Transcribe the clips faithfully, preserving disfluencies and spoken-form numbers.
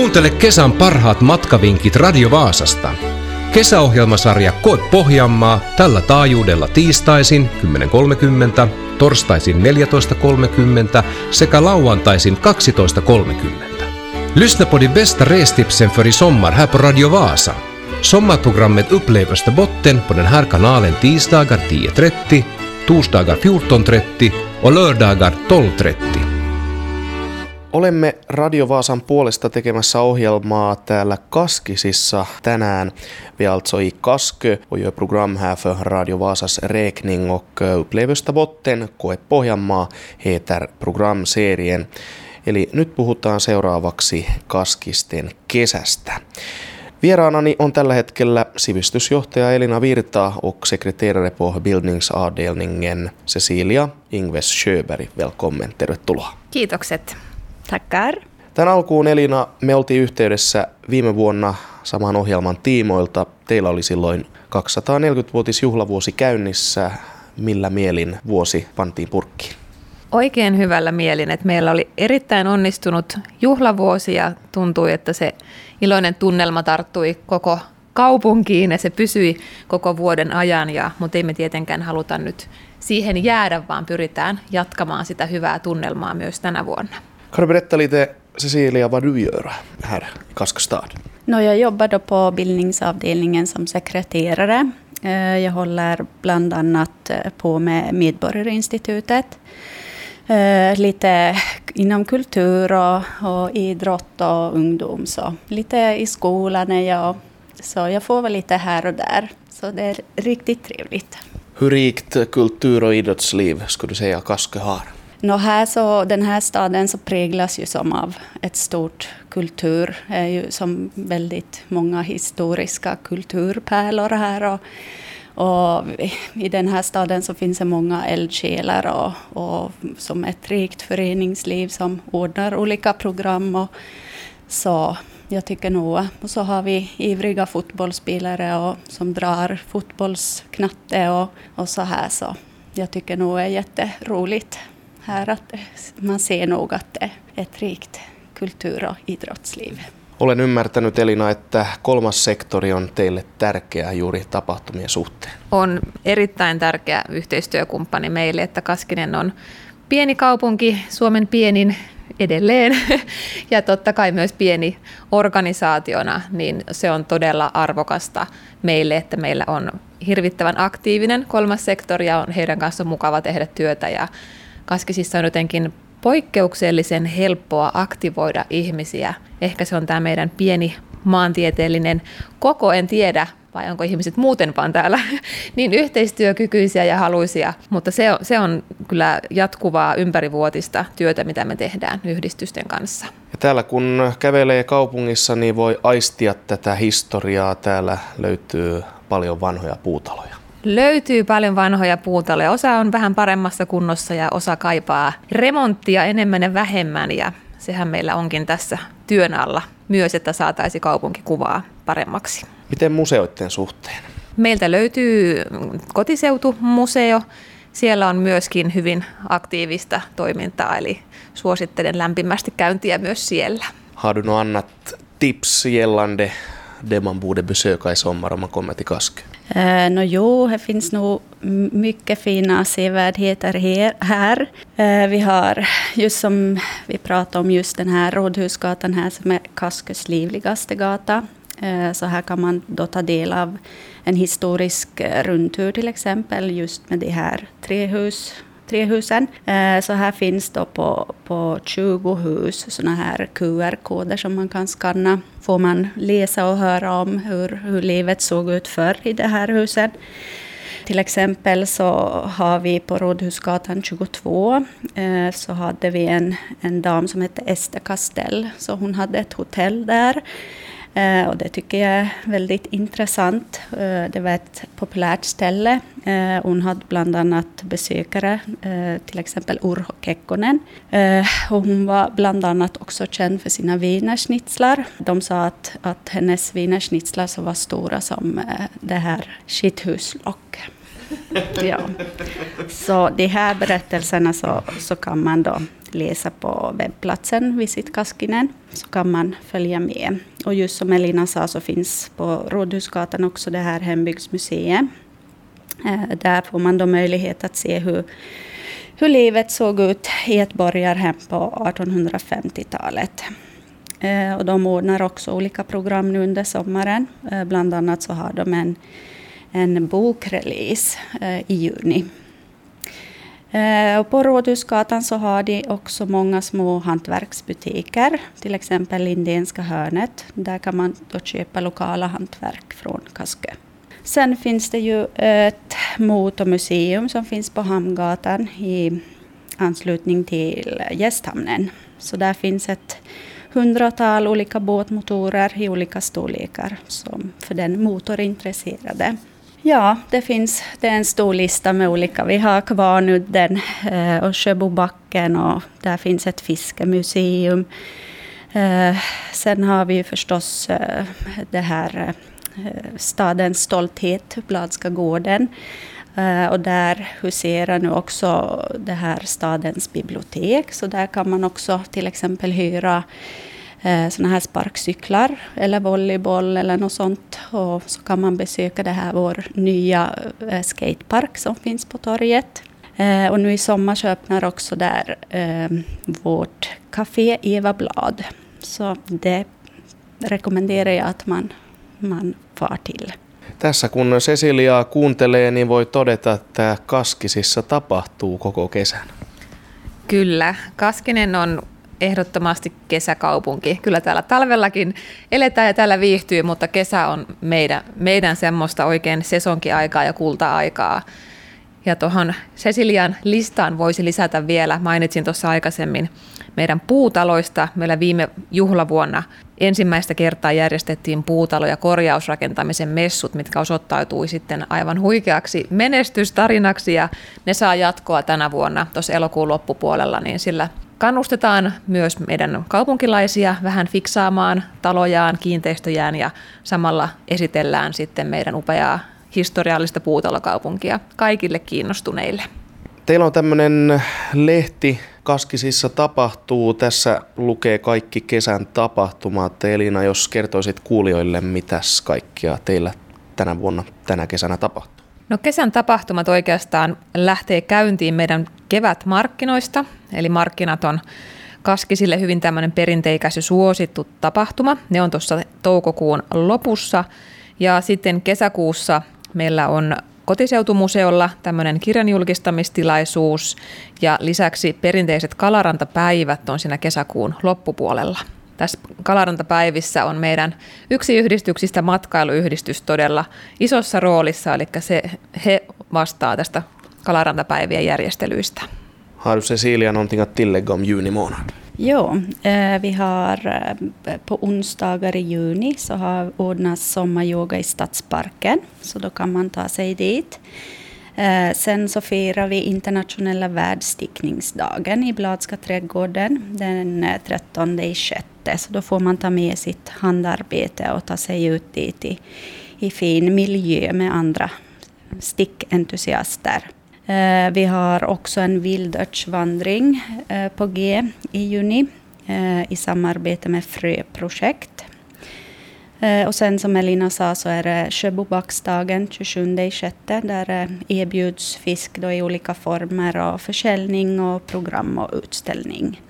Kuuntele kesän parhaat matkavinkit Radio Vaasasta. Kesäohjelmasarja Koe Pohjanmaa tällä taajuudella tiistaisin kymmenen kolmekymmentä, torstaisin neljätoista kolmekymmentä sekä lauantaisin kaksitoista kolmekymmentä. Lyssna på de bästa restipsen för i sommar här på Radio Vasa. Sommarprogrammet Upplevelste botten på den här kanalen tisdagar tio trettio, torsdagar fjorton trettio och lördagar tolv trettio. Olemme Radio Vaasan puolesta tekemässä ohjelmaa täällä Kaskisissa tänään. Vi är alltså i Kaskö och gör program här för Radio Vasas räkning och Upplevelste botten, Koe Pohjanmaa heter programserien. Eli nyt puhutaan seuraavaksi Kaskisten kesästä. Vieraanani on tällä hetkellä sivistysjohtaja Elina Virta och sekreterare på bildningsavdelningen Cecilia Ingves Sjöberg. Välkommen, tervetuloa. Kiitokset. Tackar. Tän alkuun Elina, me oltiin yhteydessä viime vuonna saman ohjelman tiimoilta. Teillä oli silloin kaksisataaneljäkymmenvuotisjuhlavuosi käynnissä. Millä mielin vuosi pantiin purkkiin? Oikein hyvällä mielin, että meillä oli erittäin onnistunut juhlavuosi ja tuntui, että se iloinen tunnelma tarttui koko kaupunkiin ja se pysyi koko vuoden ajan, ja, mutta ei me tietenkään haluta nyt siihen jäädä, vaan pyritään jatkamaan sitä hyvää tunnelmaa myös tänä vuonna. Kan du berätta lite, Cecilia, vad du gör här i Kaskö stad? No, jag jobbar då på bildningsavdelningen som sekreterare. Jag håller bland annat på med Medborgarinstitutet. Lite inom kultur och, och idrott och ungdom. Så lite i skolan är jag. Så jag får väl lite här och där. Så det är riktigt trevligt. Hur rikt kultur- och idrottsliv skulle du säga Kaskö har? Nå, här så, den här staden så präglas ju som av ett stort kultur. Det är ju som väldigt många historiska kulturpärlor här. Och, och i den här staden så finns det många eldsjälar och, och som ett rikt föreningsliv som ordnar olika program. Och, så jag tycker nog, och så har vi ivriga fotbollsspelare och, som drar fotbollsknatte och, och så här. Så jag tycker nog det är jätteroligt här att man ser nog att det är ett rikt kultur- och idrottsliv. Olen ymmärtänyt, Elina, että kolmas sektori on teille tärkeä juuri tapahtumien suhteen. On erittäin tärkeä yhteistyökumppani meille, että Kaskinen on pieni kaupunki, Suomen pienin edelleen ja totta kai myös pieni organisaationa, niin se on todella arvokasta meille, että meillä on hirvittävän aktiivinen kolmas sektori ja on heidän kanssa mukava tehdä työtä, ja Kaskisissa on jotenkin poikkeuksellisen helppoa aktivoida ihmisiä. Ehkä se on tämä meidän pieni maantieteellinen koko, en tiedä, vai onko ihmiset muuten vaan täällä niin yhteistyökykyisiä ja haluisia, mutta se on, se on kyllä jatkuvaa ympärivuotista työtä, mitä me tehdään yhdistysten kanssa. Ja täällä kun kävelee kaupungissa, niin voi aistia tätä historiaa. Täällä löytyy paljon vanhoja puutaloja. Löytyy paljon vanhoja puutaloja. Osa on vähän paremmassa kunnossa ja osa kaipaa remonttia enemmän ja vähemmän, ja sehän meillä onkin tässä työn alla myös, että saataisiin kaupunkikuvaa paremmaksi. Miten museoiden suhteen? Meiltä löytyy kotiseutumuseo. Siellä on myöskin hyvin aktiivista toimintaa, eli suosittelen lämpimästi käyntiä myös siellä. Har du något annat tips gällande det man borde besöka i sommar om man kommer till Kaskö? Eh, no jo, det finns nog mycket fina sevärdheter här. Eh, vi har, just som vi pratade om, just den här Rådhusgatan här som är Kaskös livligaste gata. Eh, så här kan man då ta del av en historisk rundtur till exempel, just med de här trehus. Trehusen. Så här finns då på, på tjugo hus såna här Q R-koder som man kan skanna. Får man läsa och höra om hur, hur livet såg ut förr i det här huset. Till exempel så har vi på Rådhusgatan tjugotvå så hade vi en, en dam som hette Ester Castell. Så hon hade ett hotell där. Eh, och det tycker jag är väldigt intressant. Eh, det var ett populärt ställe. Eh, hon hade bland annat besökare, eh, till exempel Urho Kekkonen. Eh, och hon var bland annat också känd för sina wienerschnitzlar. De sa att, att hennes wienerschnitzlar så var stora som eh, det här skithuslock. Ja. Så de här berättelserna så, så kan man då läsa på webbplatsen Visit Kaskinen, så kan man följa med. Och just som Elina sa så finns på Rådhusgatan också det här hembygdsmuseet. Där får man då möjlighet att se hur, hur livet såg ut i ett borgarhem på artonhundrafemtiotalet. Och de ordnar också olika program nu under sommaren. Bland annat så har de en, en bokrelease i juni. Och på Rådhusgatan så har de också många små hantverksbutiker. Till exempel Lindénska hörnet. Där kan man då köpa lokala hantverk från Kaskö. Sen finns det ju ett motormuseum som finns på Hamngatan i anslutning till Gästhamnen. Så där finns ett hundratal olika båtmotorer i olika storlekar som för den motorintresserade. Ja, det finns det är en stor lista med olika. Vi har Kvarnudden eh, och Sjöbobacken och där finns ett fiskemuseum. Eh, sen har vi förstås eh, det här eh, stadens stolthet, Bladska gården. Eh, och där huserar nu också det här stadens bibliotek. Så där kan man också till exempel hyra såna här sparkcyklar eller volleyboll eller något sånt. Och så kan man besöka det här vår nya skatepark som finns på torget. Och nu i sommar så öppnar också där eh, vårt café Eva Blad. Så det rekommenderar jag att man, man far till. Tässä kun Cecilia kuuntelee, niin voi todeta, että Kaskisissa tapahtuu koko kesän. Kyllä, Kaskinen on ehdottomasti kesäkaupunki. Kyllä täällä talvellakin eletään ja täällä viihtyy, mutta kesä on meidän, meidän semmoista oikein sesonkiaikaa ja kulta-aikaa. Ja tuohon Cecilian listaan voisi lisätä vielä, mainitsin tuossa aikaisemmin, meidän puutaloista. Meillä viime juhlavuonna ensimmäistä kertaa järjestettiin puutalo- ja korjausrakentamisen messut, mitkä osoittautui sitten aivan huikeaksi menestystarinaksi ja ne saa jatkoa tänä vuonna tuossa elokuun loppupuolella, niin sillä kannustetaan myös meidän kaupunkilaisia vähän fiksaamaan talojaan, kiinteistöjään ja samalla esitellään sitten meidän upeaa historiallista puutalokaupunkia kaikille kiinnostuneille. Teillä on tämmöinen lehti Kaskisissa tapahtuu. Tässä lukee kaikki kesän tapahtumat. Elina, jos kertoisit kuulijoille, mitäs kaikkia teillä tänä vuonna, tänä kesänä tapahtuu? No kesän tapahtumat oikeastaan lähtee käyntiin meidän kevätmarkkinoista. Eli markkinat on Kaskisille hyvin tämmöinen perinteikäs ja suosittu tapahtuma. Ne on tuossa toukokuun lopussa. Ja sitten kesäkuussa meillä on Kotiseutumuseolla tämmöinen kirjanjulkistamistilaisuus ja lisäksi perinteiset Kalarantapäivät on siinä kesäkuun loppupuolella. Tässä Kalarantapäivissä on meidän yksi yhdistyksistä matkailuyhdistys todella isossa roolissa, eli se, he vastaa tästä Kalarantapäivien järjestelyistä. Har Cecilia någonting att tillägga om juni månad? Jo, eh, vi har eh, på onsdagar i juni så har ordnats sommaryoga i Stadsparken, så då kan man ta sig dit. Eh, sen så firar vi internationella världstickningsdagen i Bladska trädgården den trettonde i sjätte, så då får man ta med sitt handarbete och ta sig ut dit i, i fin miljö med andra stickentusiaster. Vi har också en vildörtsvandring på G i juni i samarbete med Fröprojekt. Och sen som Elina sa så är det Sjöbobacksdagen tjugosjunde i sjätte där erbjuds fisk då i olika former och försäljning och program och utställning.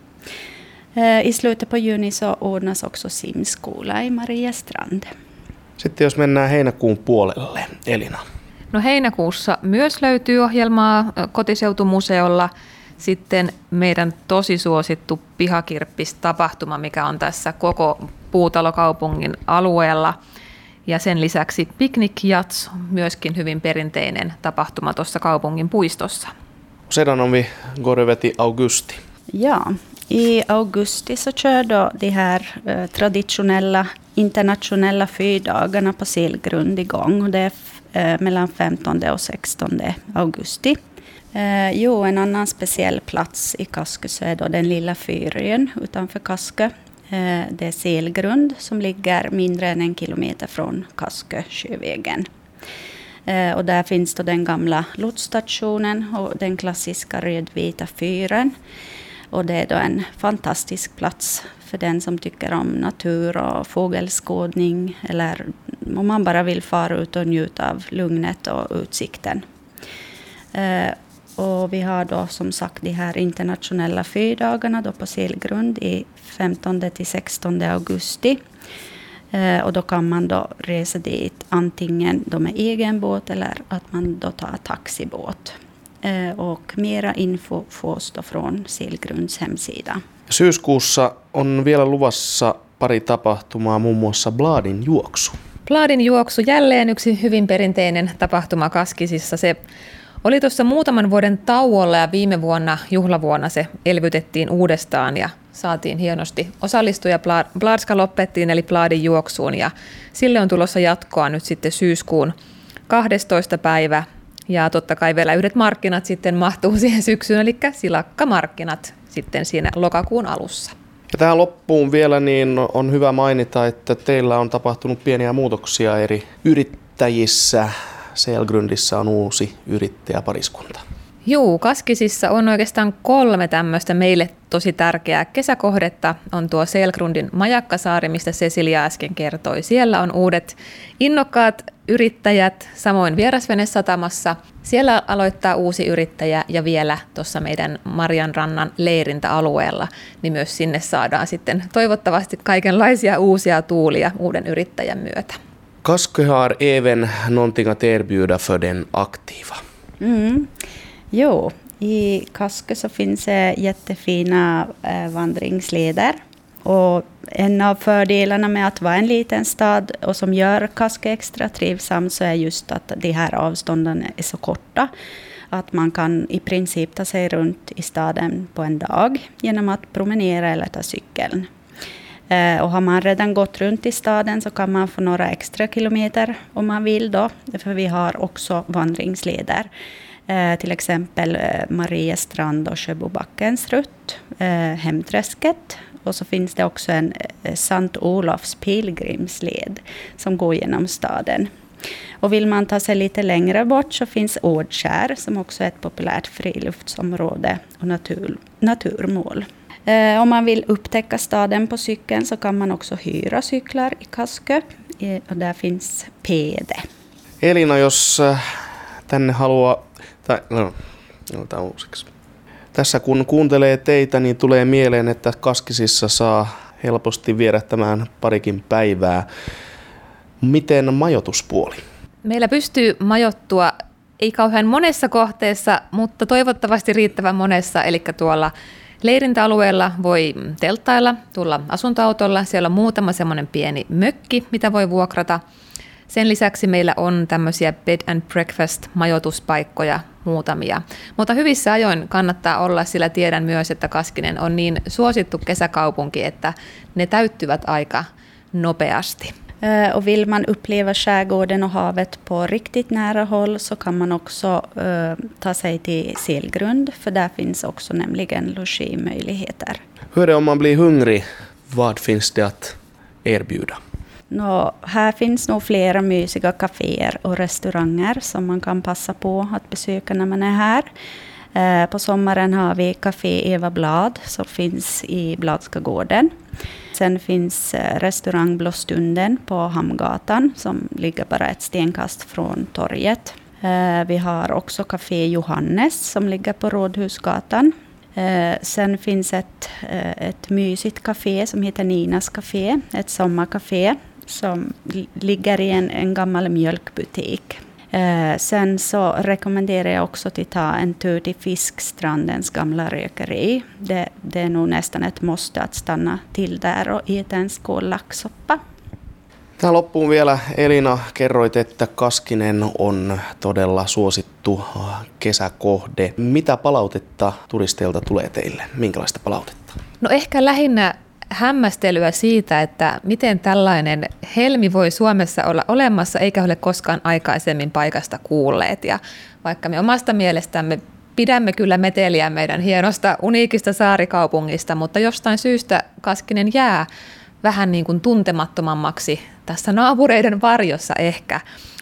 I slutet på juni så ordnas också simskola i Mariestrand. Sitten jos mennään heinäkuun puolelle, Elina. No heinäkuussa myös löytyy ohjelmaa Kotiseutumuseolla. Sitten meidän tosi suosittu pihakirppistapahtuma, mikä on tässä koko puutalokaupungin alueella. Ja sen lisäksi Picnic Jats, myöskin hyvin perinteinen tapahtuma tuossa kaupungin puistossa. Sedan om vi går över till augusti. Ja, i augusti så kör då de här eh, traditionella internationella fyrdagarna på Selgrund igång. Och det är eh, mellan femtonde och sextonde augusti. Eh, jo, en annan speciell plats i Kaskö så är då den lilla Fyrön utanför Kaskö. Eh, det är Selgrund som ligger mindre än en kilometer från Kaskö sjövägen. Eh, och där finns då den gamla lotsstationen och den klassiska rödvita fyren. Och det är då en fantastisk plats för den som tycker om natur och fågelskådning, eller om man bara vill fara ut och njuta av lugnet och utsikten. Eh, och vi har då som sagt de här internationella fyrdagarna då på Selgrund i femtonde till sextonde augusti. Eh, och då kan man då resa dit antingen då med egen båt eller att man då tar taxibåt. Eh, och mera info fås då från Selgrunds hemsida. Syyskuussa on vielä luvassa pari tapahtumaa, muun muassa Bladin juoksu. Bladin juoksu, jälleen yksi hyvin perinteinen tapahtuma Kaskisissa. Se oli tuossa muutaman vuoden tauolla ja viime vuonna, juhlavuonna, se elvytettiin uudestaan ja saatiin hienosti osallistuja. Bladska loppettiin eli Bladin juoksuun ja sille on tulossa jatkoa nyt sitten syyskuun kahdestoista päivä. Ja totta kai vielä yhdet markkinat sitten mahtuu siihen syksyyn, eli silakkamarkkinat sitten siinä lokakuun alussa. Ja tähän loppuun vielä niin on hyvä mainita, että teillä on tapahtunut pieniä muutoksia eri yrittäjissä. Selgrundissä on uusi yrittäjäpariskunta. Juu, Kaskisissa on oikeastaan kolme tämmöistä meille tosi tärkeää kesäkohdetta. On tuo Selgrundin majakkasaari, mistä Cecilia äsken kertoi. Siellä on uudet innokkaat yrittäjät, samoin Vierasvenesatamassa. Siellä aloittaa uusi yrittäjä ja vielä tuossa meidän Marjanrannan leirintäalueella, niin myös sinne saadaan sitten toivottavasti kaikenlaisia uusia tuulia uuden yrittäjän myötä. Kaskö har även någonting att erbjuda för den aktiva. Mm. Jo, i Kaskö så finns det jättefina eh, vandringsleder. Och en av fördelarna med att vara en liten stad och som gör Kaskö extra trivsam så är just att de här avstånden är så korta. Att man kan i princip ta sig runt i staden på en dag genom att promenera eller ta cykeln. Eh, och har man redan gått runt i staden så kan man få några extra kilometer om man vill då. För vi har också vandringsleder. Eh, till exempel eh, Mariestrand och Sjöbobackens rutt, eh, Hemträsket. Och så finns det också en eh, Sankt Olofs pilgrimsled som går genom staden. Och vill man ta sig lite längre bort så finns Årdskär som också är ett populärt friluftsområde och natur, naturmål. Eh, om man vill upptäcka staden på cykeln så kan man också hyra cyklar i Kaskö. Eh, och där finns P D. Elina, jos äh, tänne haluaa... Tai, no, no, uusiksi. Tässä kun kuuntelee teitä, niin tulee mieleen, että Kaskisissa saa helposti vierättämään parikin päivää. Miten majoituspuoli? Meillä pystyy majoittua ei kauhean monessa kohteessa, mutta toivottavasti riittävän monessa, eli tuolla leirintäalueella voi telttailla, tulla asuntoautolla. Siellä on muutama semmoinen pieni mökki, mitä voi vuokrata. Sen lisäksi meillä on tämmöisiä bed and breakfast majoituspaikkoja muutamia. Mutta hyvissä ajoin kannattaa olla, sillä tiedän myös, että Kaskinen on niin suosittu kesäkaupunki, että ne täyttyvät aika nopeasti. Och vill man uppleva skärgården och havet på riktigt nära håll så kan man också uh, ta sig till Selgrund, för där finns också nämligen logimöjligheter. Hur är det om man blir hungrig? Vad finns det att erbjuda? Nå, här finns nog flera mysiga kaféer och restauranger som man kan passa på att besöka när man är här. Eh, på sommaren har vi Café Eva Blad som finns i Bladska gården. Sen finns eh, restaurang Blåstunden på Hamngatan som ligger bara ett stenkast från torget. Eh, vi har också Café Johannes som ligger på Rådhusgatan. Eh, sen finns ett, eh, ett mysigt café som heter Ninas café, ett sommarcafé som ligger i en, en gammal mjölkbutik. Eh, sen så rekommenderar jag också att ta en tur till Fiskstrandens gamla rökeri. Det, det är nog nästan ett måste att stanna till där och äta en skål laxsoppa. Tähän loppuun vielä, Elina, kerroit, että Kaskinen on todella suosittu kesäkohde. Mitä palautetta turisteilta tulee teille? Minkälaista palautetta? No ehkä lähinnä hämmästelyä siitä, että miten tällainen helmi voi Suomessa olla olemassa, eikä ole koskaan aikaisemmin paikasta kuulleet. Ja vaikka me omasta mielestämme pidämme kyllä meteliä meidän hienosta, uniikista saarikaupungista, mutta jostain syystä Kaskinen jää vähän niin kuin tuntemattomammaksi tässä naapureiden varjossa ehkä.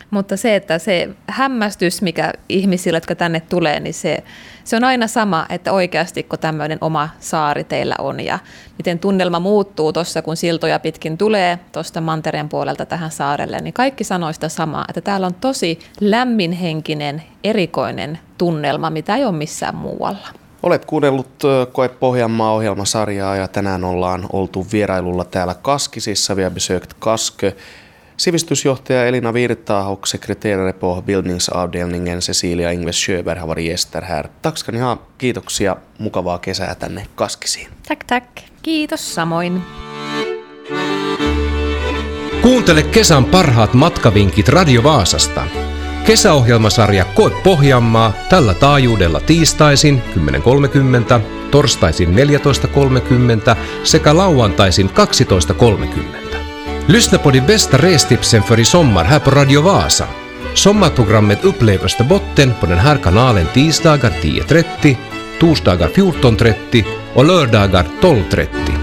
Mutta se, että se hämmästys, mikä ihmisillä, jotka tänne tulee, niin se, se on aina sama, että oikeasti kun tämmöinen oma saari teillä on ja miten tunnelma muuttuu tuossa, kun siltoja pitkin tulee tuosta mantereen puolelta tähän saarelle, niin kaikki sanoo sitä samaa, että täällä on tosi lämminhenkinen, erikoinen tunnelma, mitä ei ole missään muualla. Olet kuunnellut Koe Pohjanmaa-ohjelmasarjaa ja tänään ollaan oltu vierailulla täällä Kaskisissa. Vi har besökt Kaskö. Sivistysjohtaja Elina Virta och sekreterare på bildningsavdelningen Cecilia Ingves Sjöberg har varit gäster här. Tack ska ni ha. Kiitoksia. Mukavaa kesää tänne Kaskisiin. Tack, tack. Kiitos samoin. Kuuntele kesän parhaat matkavinkit Radio Vaasasta. Kesäohjelmasarja Koe Pohjanmaa tällä taajuudella tiistaisin kymmenen kolmekymmentä, torstaisin neljätoista kolmekymmentä sekä lauantaisin kaksitoista kolmekymmentä. Lyssna på de bästa restipsen för i sommar här på Radio Vasa. Sommarprogrammet Upplev Österbotten på den här kanalen tisdagar tio trettio, torsdagar fjorton trettio och lördagar tolv trettio.